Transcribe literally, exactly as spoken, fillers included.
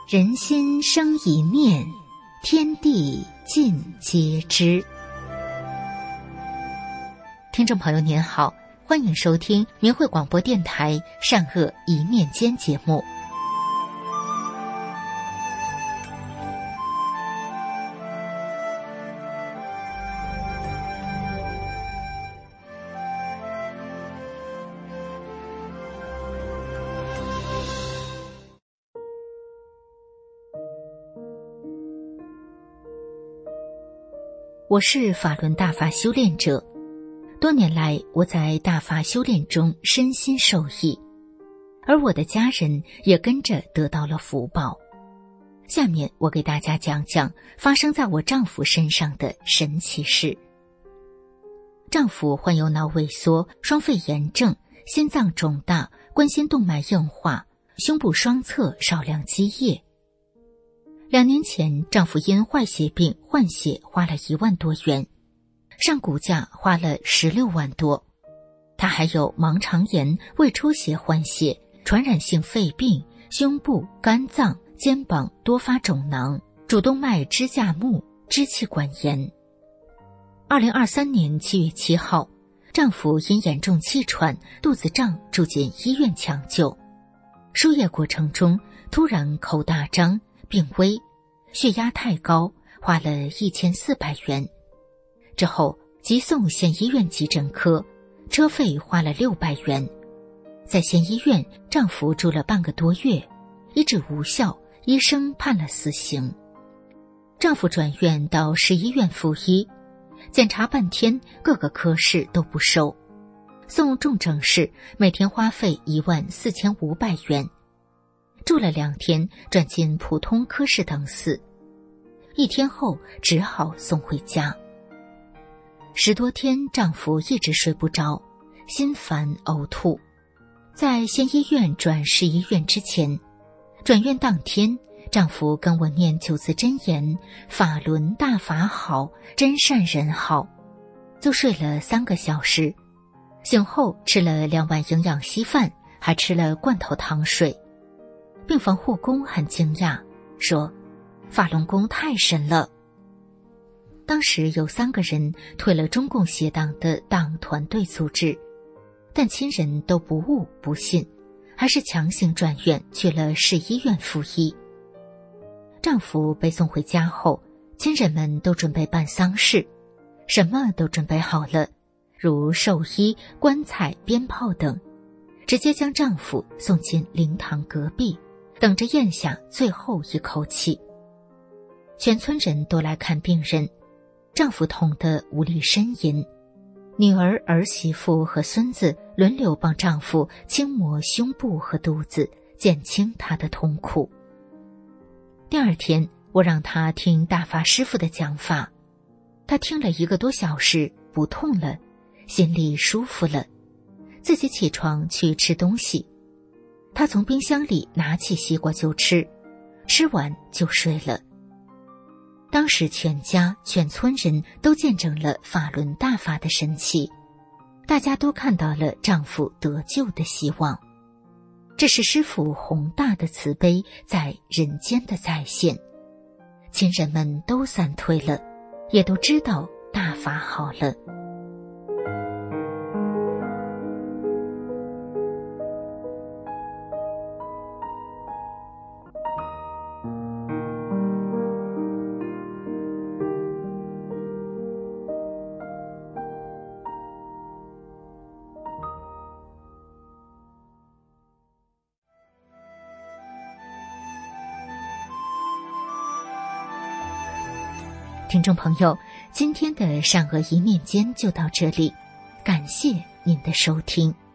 人心生一念，天地尽皆知。听众朋友您好，欢迎收听明慧广播电台善恶一念间节目。我是法轮大法修炼者，多年来我在大法修炼中身心受益，而我的家人也跟着得到了福报。下面我给大家讲讲发生在我丈夫身上的神奇事。丈夫患有脑萎缩、双肺炎症、心脏肿大、冠心动脉硬化、胸部双侧少量积液。两年前，丈夫因坏血病换血花了一万多元，上骨架花了十六万多。他还有盲肠炎、胃出血换血、传染性肺病、胸部、肝脏、肩膀多发肿囊、主动脉支架幕、支气管炎。二零二三年七月七号，丈夫因严重气喘、肚子胀住进医院抢救。输液过程中突然口大张，病危，血压太高，花了一千四百元。之后急送县医院急诊科，车费花了六百元。在县医院，丈夫住了半个多月，医治无效，医生判了死刑。丈夫转院到市医院复医，检查半天，各个科室都不收。送重症室，每天花费一万四千五百元。住了两天，转进普通科室等死。一天后，只好送回家。十多天，丈夫一直睡不着，心烦呕吐。在县医院转市医院之前，转院当天，丈夫跟我念九字真言：法轮大法好，真善人好，就睡了三个小时。醒后吃了两碗营养稀饭，还吃了罐头糖水。病房护工很惊讶，说法轮功太神了。当时有三个人退了中共邪党的党团队组织，但亲人都不悟不信，还是强行转院去了市医院复医。丈夫被送回家后，亲人们都准备办丧事，什么都准备好了，如寿衣、棺材、鞭炮等，直接将丈夫送进灵堂隔壁，等着咽下最后一口气。全村人都来看病人，丈夫痛得无力呻吟，女儿、儿媳妇和孙子轮流帮丈夫轻摩胸部和肚子，减轻他的痛苦。第二天，我让他听大法师父的讲法，他听了一个多小时，不痛了，心里舒服了，自己起床去吃东西。他从冰箱里拿起西瓜就吃，吃完就睡了。当时全家全村人都见证了法轮大法的神奇，大家都看到了丈夫得救的希望。这是师父宏大的慈悲在人间的再现，亲人们都散退了，也都知道大法好了。听众朋友，今天的善恶一念间就到这里，感谢您的收听。